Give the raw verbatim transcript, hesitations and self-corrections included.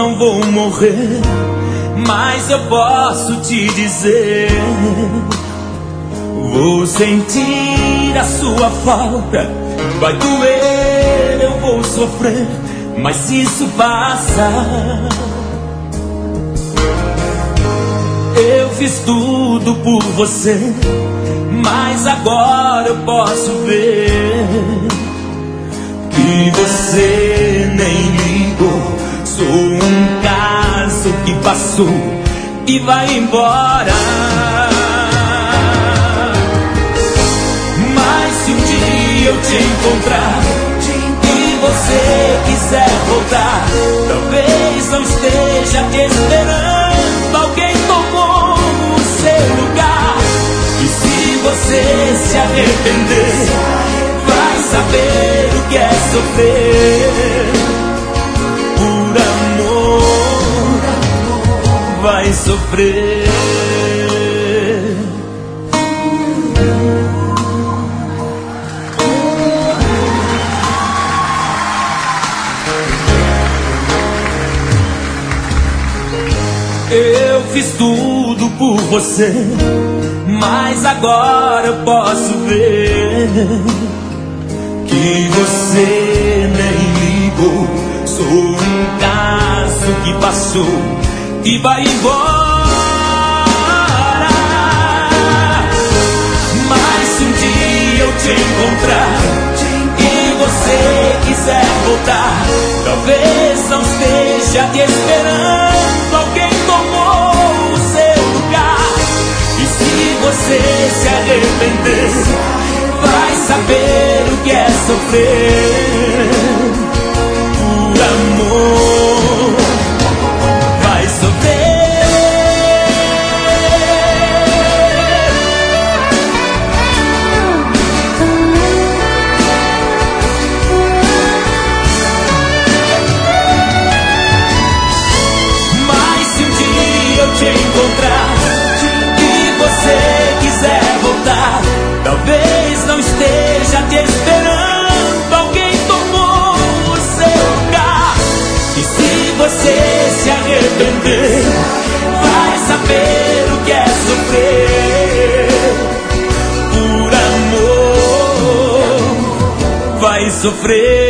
não vou morrer, mas eu posso te dizer: vou sentir a sua falta, vai doer, eu vou sofrer, mas isso passa. Eu fiz tudo por você, mas agora eu posso ver que você nem ligou. Sou um caso que passou e vai embora. Mas se um dia eu te encontrar e você quiser voltar, talvez não esteja te esperando, alguém tomou o seu lugar. E se você se arrepender, vai saber o que é sofrer. Por amor, vai sofrer. Eu fiz tudo por você, mas agora eu posso ver que você nem ligou. Sou um caso que passou e vai embora. Mas se um dia eu te encontrar e você quiser voltar, talvez não esteja te esperando, alguém tomou o seu lugar. E se você se arrepender, vai saber o que é sofrer. Por amor, vai sofrer. Mas se um dia eu te encontrar e você quiser voltar, talvez não esteja te esperando, alguém tomou o seu lugar. E se você se arrepender, vai saber o que é sofrer. Por amor, vai sofrer.